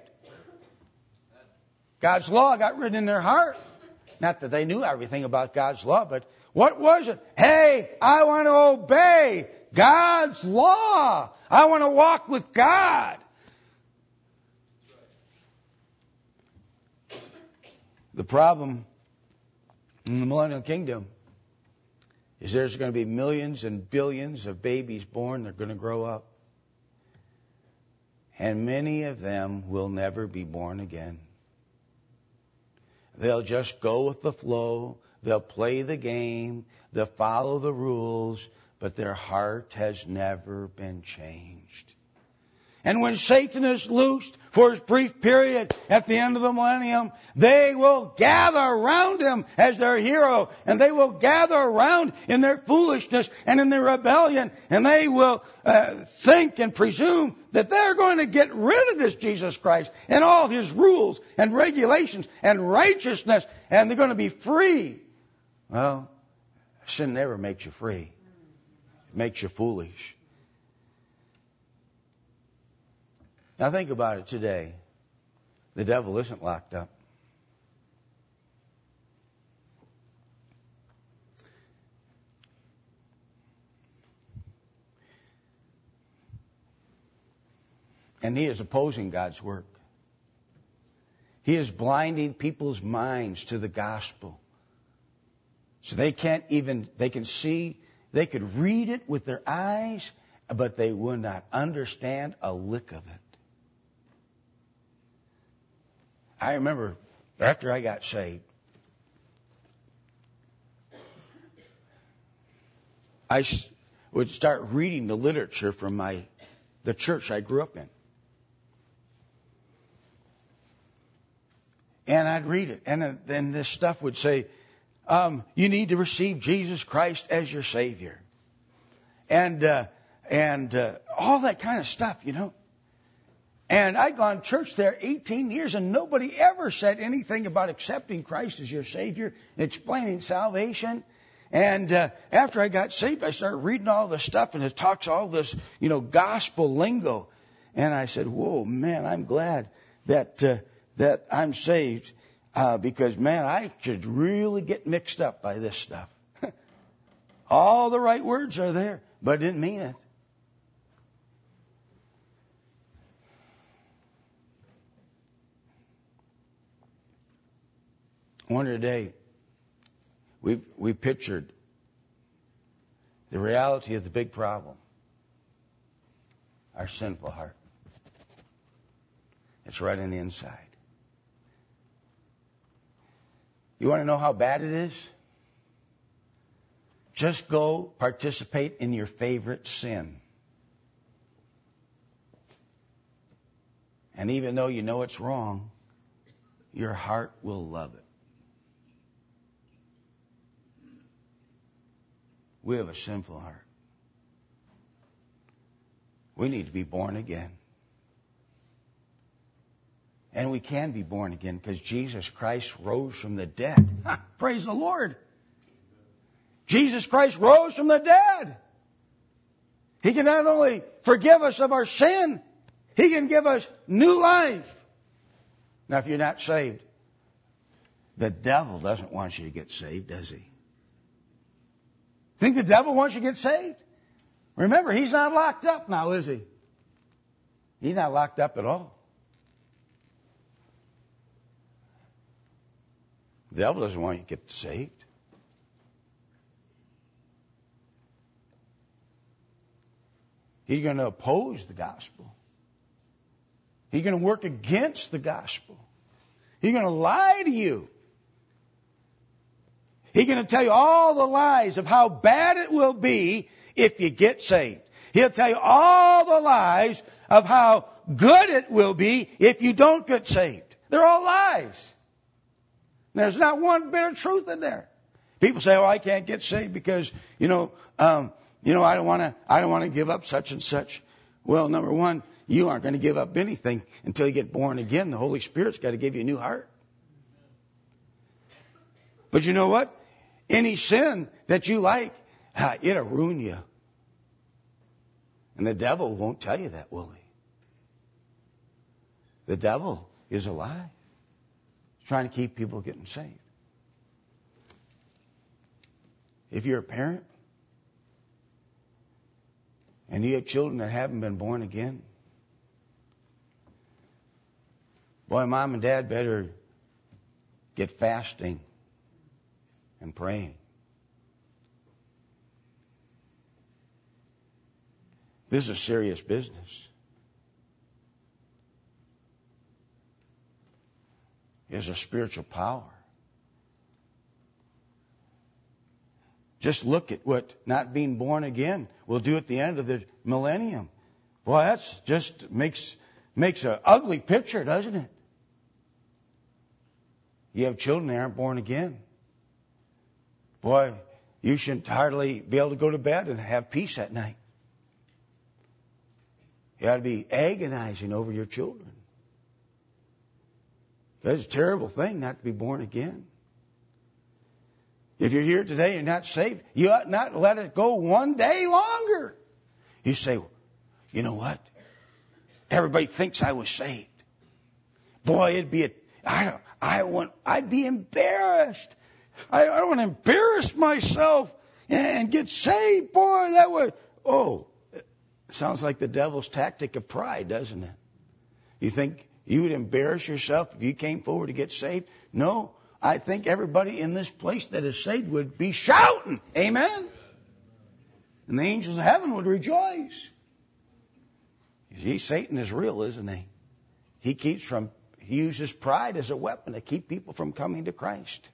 God's law got written in their heart. Not that they knew everything about God's law, but what was it? Hey, I want to obey God's law. I want to walk with God. The problem in the millennial kingdom is there's going to be millions and billions of babies born. They're going to grow up. And many of them will never be born again. They'll just go with the flow. They'll play the game. They'll follow the rules. But their heart has never been changed. And when Satan is loosed for his brief period at the end of the millennium, they will gather around him as their hero. And they will gather around in their foolishness and in their rebellion. And they will uh, think and presume that they're going to get rid of this Jesus Christ and all his rules and regulations and righteousness. And they're going to be free. Well, sin never makes you free. It makes you foolish. Now think about it today. The devil isn't locked up. And he is opposing God's work. He is blinding people's minds to the gospel. So they can't even, they can see, they could read it with their eyes but they would not understand a lick of it. I remember after I got saved, I would start reading the literature from my the church I grew up in. And I'd read it. And then this stuff would say, um, you need to receive Jesus Christ as your Savior. And uh, and uh, all that kind of stuff, you know. And I'd gone to church there eighteen years, and nobody ever said anything about accepting Christ as your Savior and explaining salvation. And uh, after I got saved, I started reading all this stuff, and it talks all this, you know, gospel lingo. And I said, whoa, man, I'm glad that uh, that I'm saved uh, because, man, I could really get mixed up by this stuff. All the right words are there, but I didn't mean it. I wonder today, we we pictured the reality of the big problem, our sinful heart. It's right on the inside. You want to know how bad it is? Just go participate in your favorite sin. And even though you know it's wrong, your heart will love it. We have a sinful heart. We need to be born again. And we can be born again because Jesus Christ rose from the dead. Ha, praise the Lord. Jesus Christ rose from the dead. He can not only forgive us of our sin, He can give us new life. Now, if you're not saved, the devil doesn't want you to get saved, does he? Think the devil wants you to get saved? Remember, he's not locked up now, is he? He's not locked up at all. The devil doesn't want you to get saved. He's going to oppose the gospel. He's going to work against the gospel. He's going to lie to you. He's going to tell you all the lies of how bad it will be if you get saved. He'll tell you all the lies of how good it will be if you don't get saved. They're all lies. There's not one bit of truth in there. People say, "Oh, I can't get saved because you know, um, you know, I don't want to. I don't want to give up such and such." Well, number one, you aren't going to give up anything until you get born again. The Holy Spirit's got to give you a new heart. But you know what? Any sin that you like, it'll ruin you. And the devil won't tell you that, will he? The devil is a lie. He's trying to keep people getting saved. If you're a parent and you have children that haven't been born again, boy, mom and dad better get fasting and praying. This is serious business. It's a spiritual power. Just look at what not being born again will do at the end of the millennium. Boy, that's just makes makes an ugly picture, doesn't it? You have children that aren't born again. Boy, you shouldn't hardly be able to go to bed and have peace at night. You ought to be agonizing over your children. That's a terrible thing not to be born again. If you're here today and you're not saved, you ought not let it go one day longer. You say, you know what? Everybody thinks I was saved. Boy, it'd be a, I don't, I want, I'd be embarrassed. I, I don't want to embarrass myself and get saved. Boy, that would, oh, it sounds like the devil's tactic of pride, doesn't it? You think you would embarrass yourself if you came forward to get saved? No, I think everybody in this place that is saved would be shouting, amen? And the angels of heaven would rejoice. See, Satan is real, isn't he? He keeps from, he uses pride as a weapon to keep people from coming to Christ.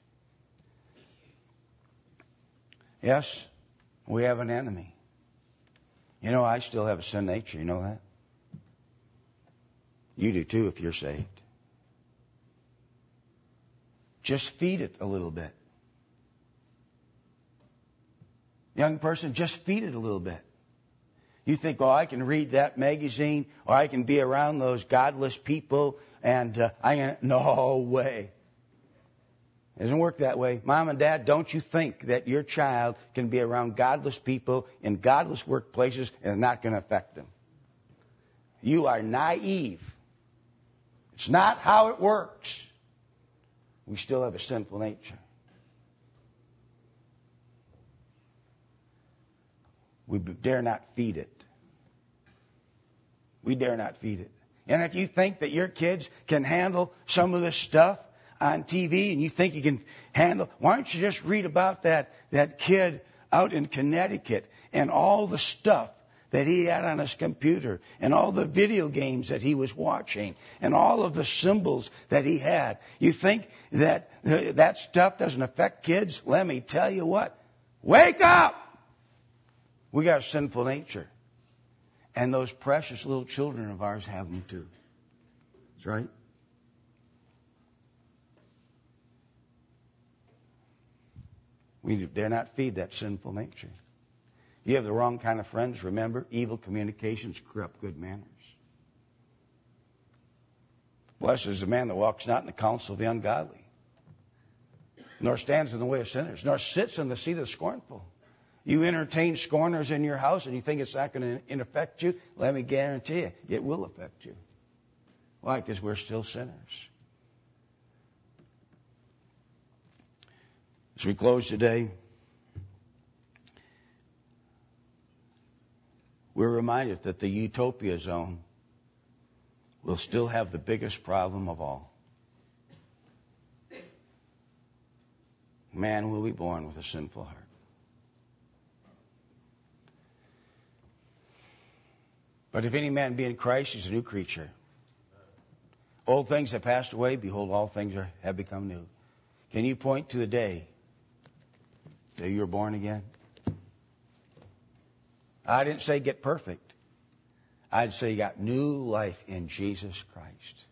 Yes, we have an enemy. You know, I still have a sin nature. You know that? You do too if you're saved. Just feed it a little bit. Young person, just feed it a little bit. You think, oh, I can read that magazine, or I can be around those godless people, and uh, I can... No way. It doesn't work that way. Mom and Dad, don't you think that your child can be around godless people in godless workplaces and it's not going to affect them. You are naive. It's not how it works. We still have a sinful nature. We dare not feed it. We dare not feed it. And if you think that your kids can handle some of this stuff on T V and you think you can handle, why don't you just read about that, that kid out in Connecticut and all the stuff that he had on his computer and all the video games that he was watching and all of the symbols that he had. You think that that stuff doesn't affect kids? Let me tell you what. Wake up! We got a sinful nature. And those precious little children of ours have them too. That's right. We dare not feed that sinful nature. You have the wrong kind of friends. Remember, evil communications corrupt good manners. Blessed is the man that walks not in the counsel of the ungodly, nor stands in the way of sinners, nor sits in the seat of the scornful. You entertain scorners in your house and you think it's not going to affect you? Let me guarantee you, it will affect you. Why? Because we're still sinners. As we close today, we're reminded that the utopia zone will still have the biggest problem of all. Man will be born with a sinful heart. But if any man be in Christ, he's a new creature. Old things have passed away. Behold, all things are, have become new. Can you point to the day that you were born again? I didn't say get perfect. I'd say you got new life in Jesus Christ.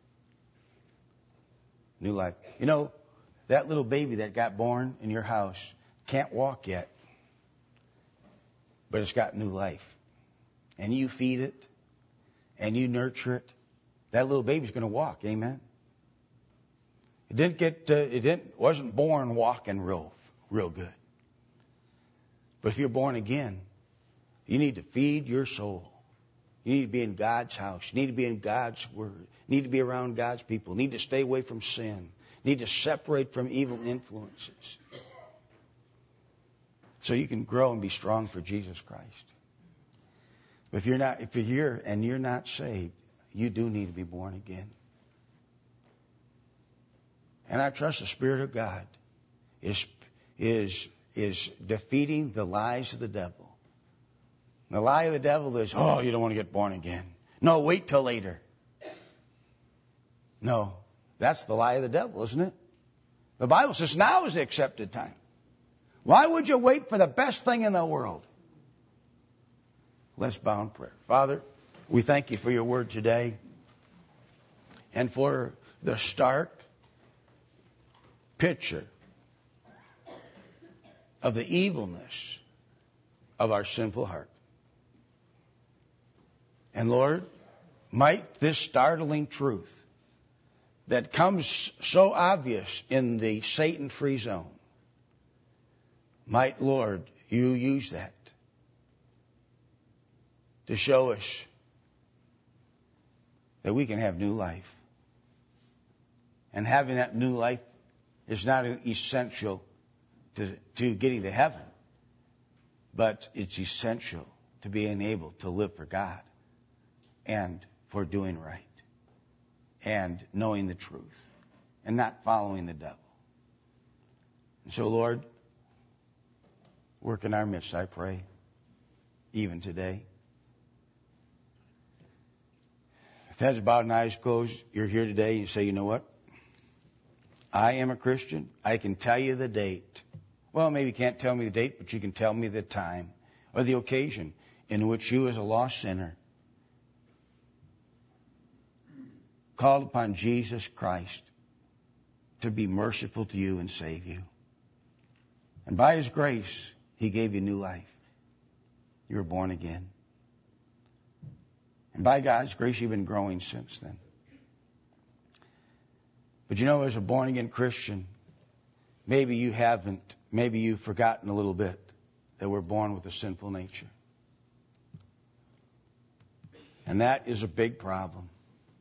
New life. You know, that little baby that got born in your house can't walk yet, but it's got new life. And you feed it, and you nurture it, that little baby's going to walk. Amen. It didn't get. Uh, it didn't. Wasn't born walking real, real good. But if you're born again, you need to feed your soul. You need to be in God's house. You need to be in God's Word. You need to be around God's people. You need to stay away from sin. You need to separate from evil influences, so you can grow and be strong for Jesus Christ. If you're not, if you're here and you're not saved, you do need to be born again. And I trust the Spirit of God is is is defeating the lies of the devil. The lie of the devil is, oh, you don't want to get born again. No, wait till later. No, that's the lie of the devil, isn't it? The Bible says now is the accepted time. Why would you wait for the best thing in the world? Let's bow in prayer. Father, we thank you for your word today and for the stark picture of the evilness of our sinful heart. And Lord, might this startling truth that comes so obvious in the Satan-free zone, might, Lord, you use that to show us that we can have new life. And having that new life is not essential to, to getting to heaven, but it's essential to being able to live for God and for doing right and knowing the truth and not following the devil. And so, Lord, work in our midst, I pray, even today. With heads bowed and eyes closed, you're here today and you say, you know what? I am a Christian. I can tell you the date. Well, maybe you can't tell me the date, but you can tell me the time or the occasion in which you as a lost sinner called upon Jesus Christ to be merciful to you and save you. And by His grace, He gave you new life. You were born again. And by God's grace, you've been growing since then. But you know, as a born-again Christian, maybe you haven't, maybe you've forgotten a little bit that we're born with a sinful nature. And that is a big problem.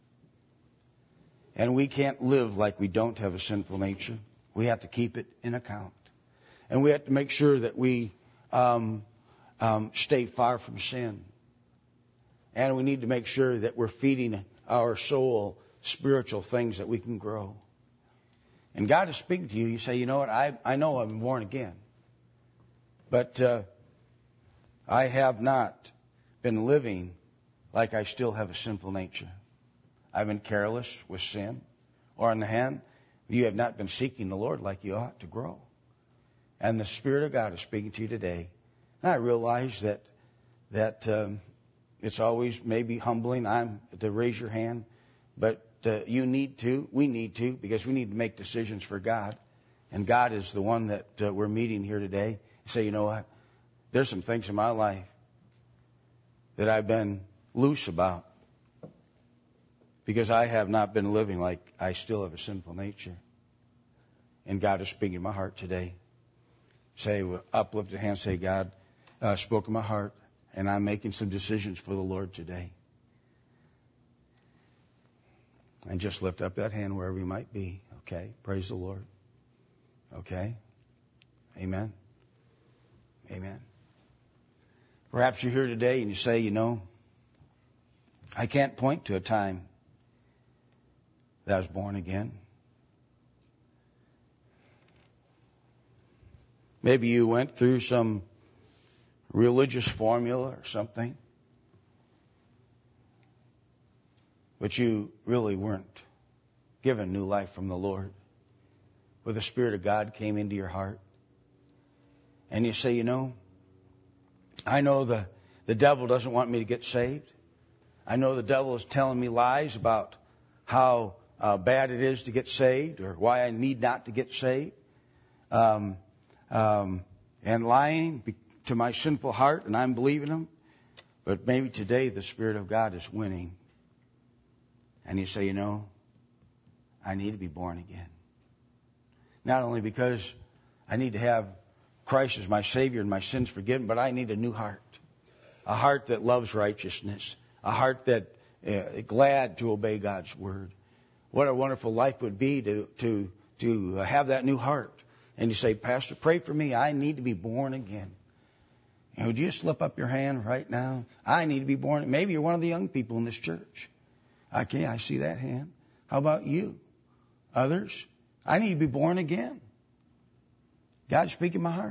And we can't live like we don't have a sinful nature. We have to keep it in account. And we have to make sure that we um, um, stay far from sin. And we need to make sure that we're feeding our soul spiritual things that we can grow. And God is speaking to you. You say, you know what, I, I know I'm born again. But uh, I have not been living like I still have a sinful nature. I've been careless with sin. Or on the hand, you have not been seeking the Lord like you ought to grow. And the Spirit of God is speaking to you today. And I realize that that um, it's always maybe humbling I'm to raise your hand. But uh, you need to, we need to, because we need to make decisions for God. And God is the one that uh, we're meeting here today. Say, you know what? There's some things in my life that I've been loose about because I have not been living like I still have a sinful nature. And God is speaking to my heart today. Say, with uplifted hand, say, God uh, spoke in my heart, and I'm making some decisions for the Lord today. And just lift up that hand wherever you might be. Okay? Praise the Lord. Okay? Amen. Amen. Perhaps you're here today and you say, you know, I can't point to a time that I was born again. Maybe you went through some religious formula or something, but you really weren't given new life from the Lord, where the Spirit of God came into your heart. And you say, you know, I know the, the devil doesn't want me to get saved. I know the devil is telling me lies about how uh, bad it is to get saved or why I need not to get saved. Um, um, and lying to my sinful heart, and I'm believing him. But maybe today the Spirit of God is winning. And you say, you know, I need to be born again. Not only because I need to have Christ as my Savior and my sins forgiven, but I need a new heart. A heart that loves righteousness. A heart that uh, glad to obey God's word. What a wonderful life would be to to to have that new heart. And you say, Pastor, pray for me. I need to be born again. And would you slip up your hand right now? I need to be born. Maybe you're one of the young people in this church. Okay, I see that hand. How about you? Others? I need to be born again. God, speak in my heart.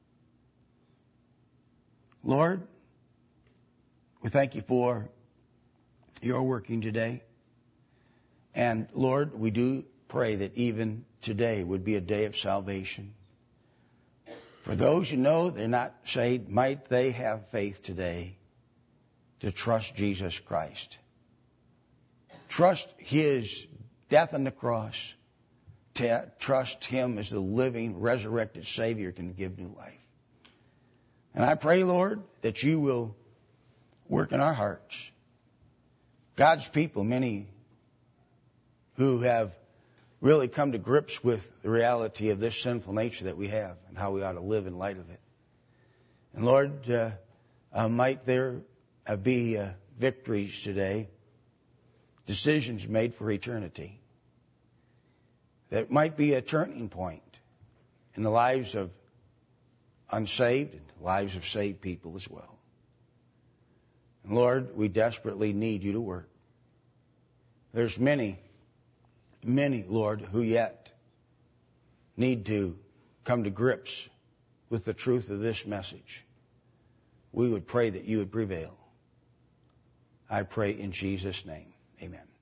Lord, we thank you for your working today. And Lord, we do pray that even today would be a day of salvation. For those who know they're not saved, might they have faith today to trust Jesus Christ. Trust His death on the cross. To trust Him as the living, resurrected Savior can give new life. And I pray, Lord, that you will work in our hearts. God's people, many who have really come to grips with the reality of this sinful nature that we have and how we ought to live in light of it. And Lord, uh, uh, might there uh, be uh, victories today, decisions made for eternity. That might be a turning point in the lives of unsaved and the lives of saved people as well. And Lord, we desperately need you to work. There's many, many, Lord, who yet need to come to grips with the truth of this message. We would pray that you would prevail. I pray in Jesus' name. Amen.